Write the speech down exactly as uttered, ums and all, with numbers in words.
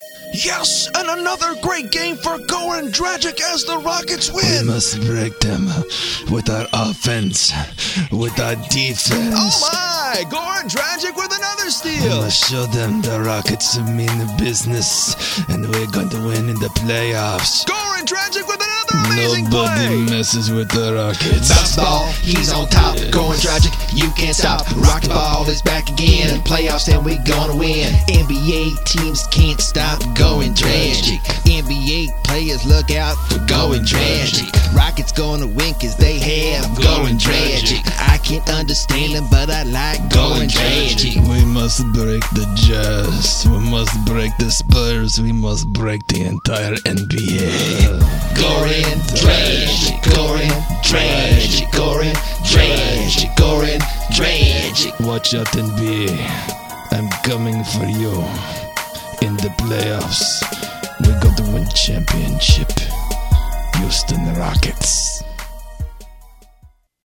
Yes, and another great game for Goran Dragic as the Rockets win. We must break them with our offense, with our defense. Oh my! Goran Dragic with another We steal. must show them the Rockets mean the business, and we're going to win in the playoffs. Goran Dragic with another amazing Nobody play. messes with the Rockets. Bounce ball, he's on top. Going Dragic, you can't stop. Rocket ball is back again. Playoffs and we gonna win. N B A teams can't stop going Dragic. N B A players look out for going Dragic. Rockets gonna win cause they have going Dragic. I can't understand them but I like going Dragic. We must break the Jazz. We must break the Spurs. We must break the entire N B A. Goran Dragic, Goran Dragic, Goran Dragic, Goran Dragic. Watch out, N B A. I'm coming for you in the playoffs. We're going to win championship. Houston Rockets.